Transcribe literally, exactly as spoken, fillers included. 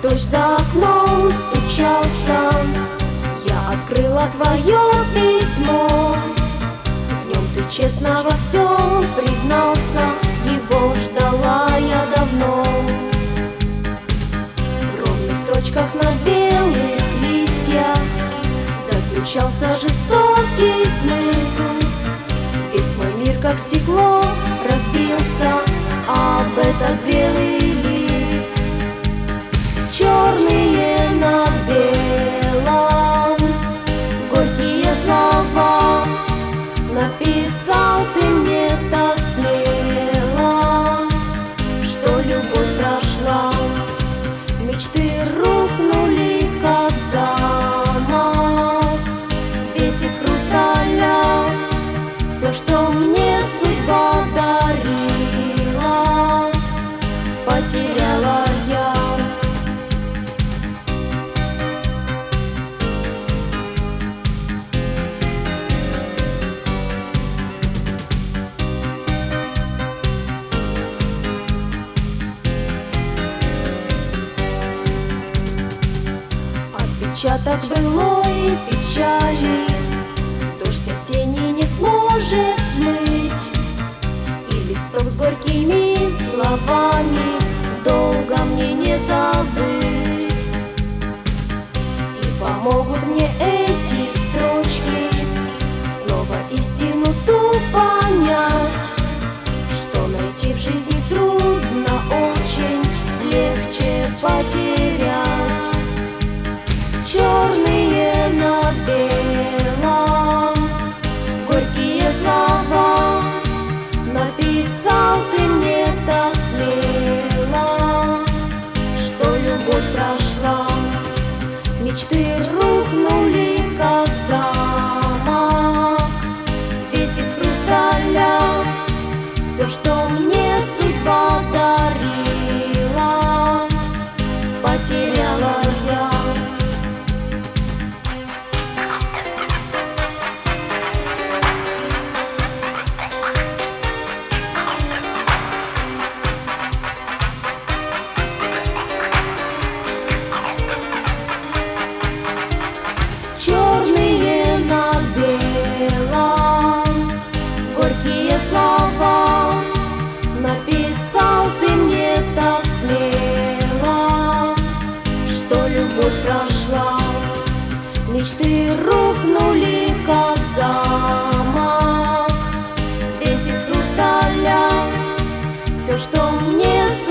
Дождь за окном стучался, я открыла твое письмо. В нем ты честно во всем признался, его ждала я давно. В ровных строчках на белых листьях заключался жестокий смысл. Весь мой мир, как стекло, разбился об этот белый лист. Черные на белом, горькие слова написал ты мне так смело, что любовь прошла. Мечты рухнули, как замок, весь из хрусталя. Все, что мне судьба дарила, потеряла я. Отпечаток былой печали дождь осенний не сможет смыть, и листок с горькими словами долго мне не забыть. И помогут мне эти строчки снова истину ту понять, что найти в жизни трудно очень, легче потерять. Черные на белом, горькие слова написал ты мне так смело, что любовь прошла. Мечты рухнули, как замок, весь из хрусталя. Все, что мне судьба дарила, потеряла я. Черные на белом, горькие слова написал ты мне так смело, что любовь прошла. Мечты рухнули, как замок, весь из хрусталя. Все, что мне